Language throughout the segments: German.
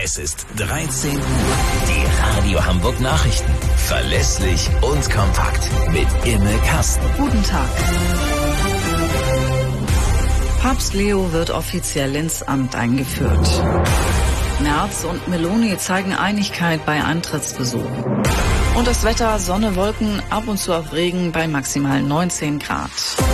Es ist 13 Uhr. Die Radio Hamburg Nachrichten. Verlässlich und kompakt. Mit Imme Kasten. Guten Tag. Papst Leo wird offiziell ins Amt eingeführt. Merz und Meloni zeigen Einigkeit bei Antrittsbesuchen. Und das Wetter, Sonne, Wolken, ab und zu auch Regen bei maximal 19 Grad.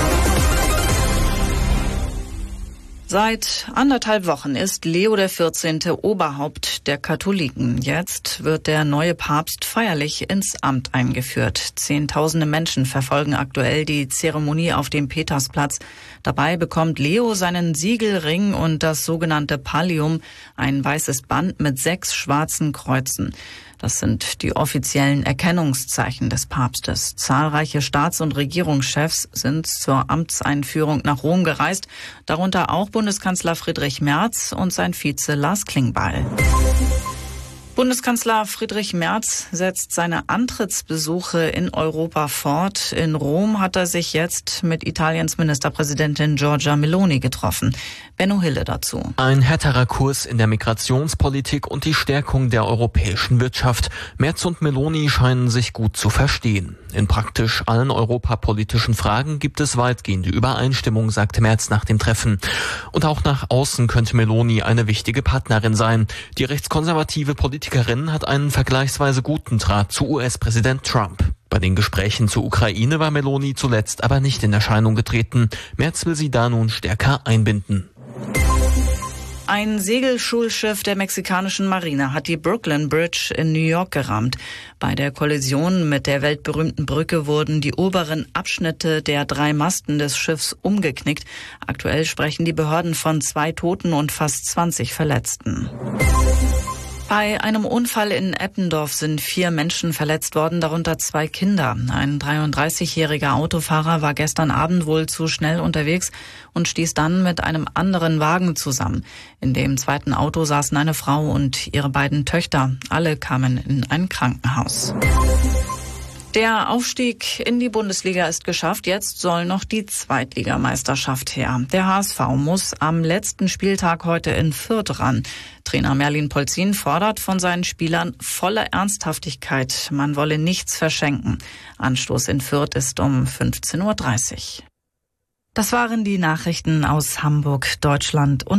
Seit 1,5 Wochen ist Leo XIV. Oberhaupt der Katholiken. Jetzt wird der neue Papst feierlich ins Amt eingeführt. Zehntausende Menschen verfolgen aktuell die Zeremonie auf dem Petersplatz. Dabei bekommt Leo seinen Siegelring und das sogenannte Pallium, ein weißes Band mit 6 schwarzen Kreuzen. Das sind die offiziellen Erkennungszeichen des Papstes. Zahlreiche Staats- und Regierungschefs sind zur Amtseinführung nach Rom gereist, darunter auch Bundeskanzler Friedrich Merz und sein Vize Lars Klingbeil. Bundeskanzler Friedrich Merz setzt seine Antrittsbesuche in Europa fort. In Rom hat er sich jetzt mit Italiens Ministerpräsidentin Giorgia Meloni getroffen. Benno Hille dazu. Ein härterer Kurs in der Migrationspolitik und die Stärkung der europäischen Wirtschaft. Merz und Meloni scheinen sich gut zu verstehen. In praktisch allen europapolitischen Fragen gibt es weitgehende Übereinstimmung, sagte Merz nach dem Treffen. Und auch nach außen könnte Meloni eine wichtige Partnerin sein. Die rechtskonservative Politikerin hat einen vergleichsweise guten Draht zu US-Präsident Trump. Bei den Gesprächen zur Ukraine war Meloni zuletzt aber nicht in Erscheinung getreten. Merz will sie da nun stärker einbinden. Ein Segelschulschiff der mexikanischen Marine hat die Brooklyn Bridge in New York gerammt. Bei der Kollision mit der weltberühmten Brücke wurden die oberen Abschnitte der 3 Masten des Schiffs umgeknickt. Aktuell sprechen die Behörden von 2 Toten und fast 20 Verletzten. Bei einem Unfall in Eppendorf sind 4 Menschen verletzt worden, darunter 2 Kinder. Ein 33-jähriger Autofahrer war gestern Abend wohl zu schnell unterwegs und stieß dann mit einem anderen Wagen zusammen. In dem zweiten Auto saßen eine Frau und ihre beiden Töchter. Alle kamen in ein Krankenhaus. Der Aufstieg in die Bundesliga ist geschafft. Jetzt soll noch die Zweitligameisterschaft her. Der HSV muss am letzten Spieltag heute in Fürth ran. Trainer Merlin Polzin fordert von seinen Spielern volle Ernsthaftigkeit. Man wolle nichts verschenken. Anstoß in Fürth ist um 15:30 Uhr. Das waren die Nachrichten aus Hamburg, Deutschland und